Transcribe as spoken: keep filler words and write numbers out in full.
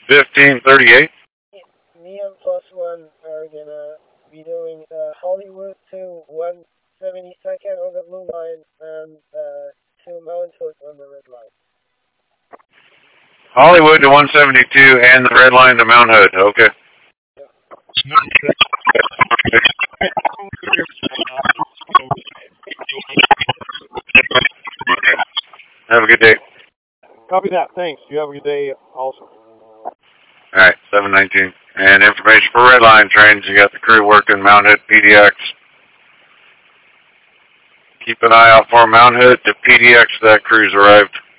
fifteen thirty-eight. Neon plus one are gonna be doing uh, Hollywood to one seventy-second on the blue line and uh, to Mount Hood on the red line. Hollywood to one seventy-two and the red line to Mount Hood. Okay. Have a good day. Copy that. Thanks. You have a good day also. All right, seven nineteen. And information for red line trains. You got the crew working Mount Hood P D X. Keep an eye out for Mount Hood to P D X. That crew's arrived.